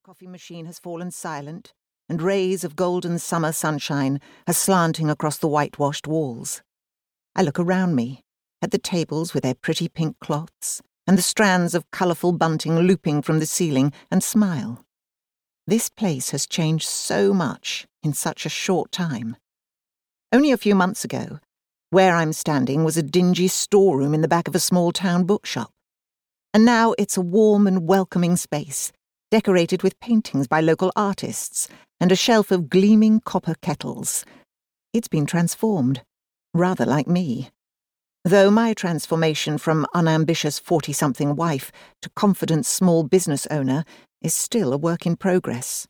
coffee machine has fallen silent, and rays of golden summer sunshine are slanting across the whitewashed walls. I look around me, at the tables with their pretty pink cloths, and the strands of colourful bunting looping from the ceiling, and smile. This place has changed so much in such a short time. Only a few months ago, where I'm standing was a dingy storeroom in the back of a small-town bookshop. And now it's a warm and welcoming space, decorated with paintings by local artists and a shelf of gleaming copper kettles. It's been transformed, rather like me. Though my transformation from unambitious 40-something wife to confident small business owner is still a work in progress.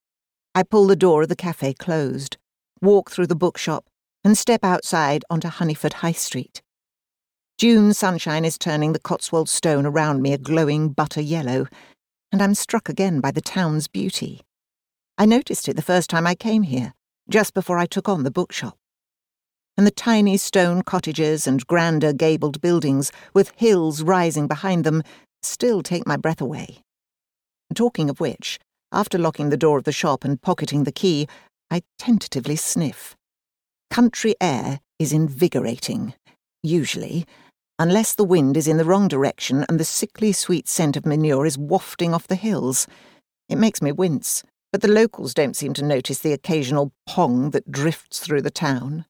I pull the door of the cafe closed, walk through the bookshop, and step outside onto Honeyford High Street. June sunshine is turning the Cotswold stone around me a glowing butter yellow, and I'm struck again by the town's beauty. I noticed it the first time I came here, just before I took on the bookshop. And the tiny stone cottages and grander gabled buildings with hills rising behind them still take my breath away. Talking of which, after locking the door of the shop and pocketing the key, I tentatively sniff. Country air is invigorating, usually, unless the wind is in the wrong direction and the sickly sweet scent of manure is wafting off the hills. It makes me wince, but the locals don't seem to notice the occasional pong that drifts through the town.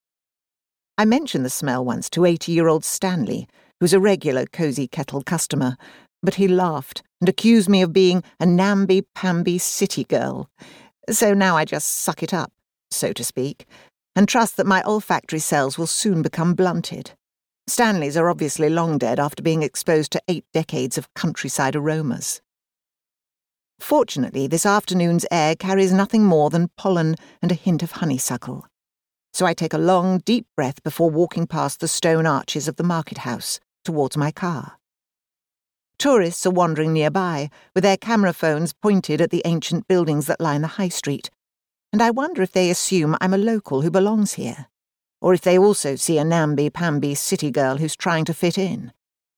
I mentioned the smell once to 80-year-old Stanley, who's a regular Cosy Kettle customer, but he laughed and accused me of being a namby-pamby city girl. So now I just suck it up, so to speak, and trust that my olfactory cells will soon become blunted. Stanleys are obviously long dead after being exposed to 8 decades of countryside aromas. Fortunately, this afternoon's air carries nothing more than pollen and a hint of honeysuckle. So I take a long, deep breath before walking past the stone arches of the market house towards my car. Tourists are wandering nearby, with their camera phones pointed at the ancient buildings that line the high street, and I wonder if they assume I'm a local who belongs here, or if they also see a namby-pamby city girl who's trying to fit in.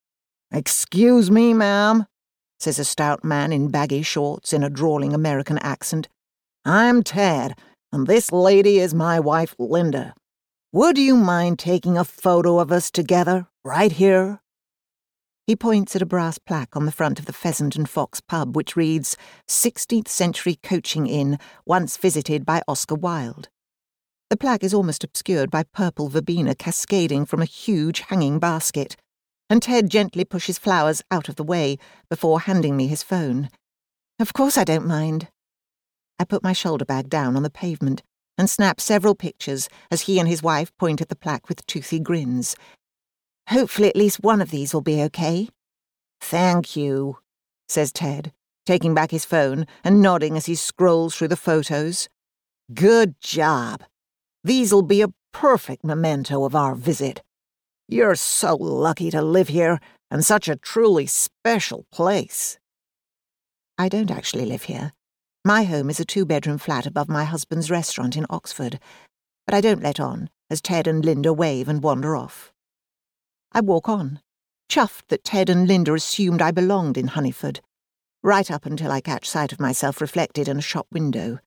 "Excuse me, ma'am," says a stout man in baggy shorts in a drawling American accent. "I'm Ted, and this lady is my wife, Linda. Would you mind taking a photo of us together, right here?" He points at a brass plaque on the front of the Pheasant and Fox pub which reads, 16th Century Coaching Inn, once visited by Oscar Wilde. The plaque is almost obscured by purple verbena cascading from a huge hanging basket, and Ted gently pushes flowers out of the way before handing me his phone. Of course I don't mind. I put my shoulder bag down on the pavement and snap several pictures as he and his wife point at the plaque with toothy grins. Hopefully at least one of these will be okay. "Thank you," says Ted, taking back his phone and nodding as he scrolls through the photos. "Good job. These'll be a perfect memento of our visit. You're so lucky to live here, and such a truly special place." I don't actually live here. My home is a 2-bedroom flat above my husband's restaurant in Oxford, but I don't let on as Ted and Linda wave and wander off. I walk on, chuffed that Ted and Linda assumed I belonged in Honeyford, right up until I catch sight of myself reflected in a shop window.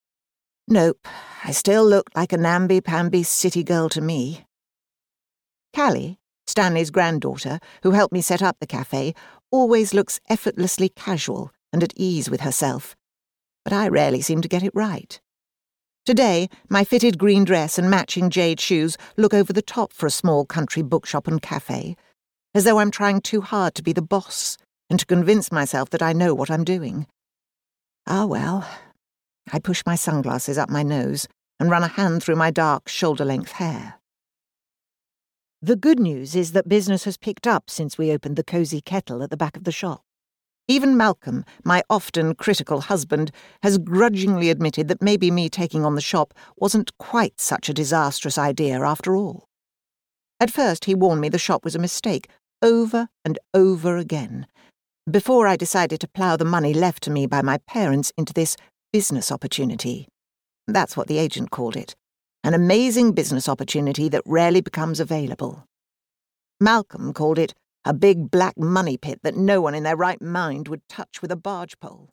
Nope, I still look like a namby-pamby city girl to me. Callie, Stanley's granddaughter, who helped me set up the cafe, always looks effortlessly casual and at ease with herself, but I rarely seem to get it right. Today, my fitted green dress and matching jade shoes look over the top for a small country bookshop and cafe, as though I'm trying too hard to be the boss and to convince myself that I know what I'm doing. Ah well. I push my sunglasses up my nose and run a hand through my dark, shoulder-length hair. The good news is that business has picked up since we opened the Cosy Kettle at the back of the shop. Even Malcolm, my often critical husband, has grudgingly admitted that maybe me taking on the shop wasn't quite such a disastrous idea after all. At first he warned me the shop was a mistake, over and over again, before I decided to plough the money left to me by my parents into this business opportunity. That's what the agent called it. An amazing business opportunity that rarely becomes available. Malcolm called it a big black money pit that no one in their right mind would touch with a barge pole.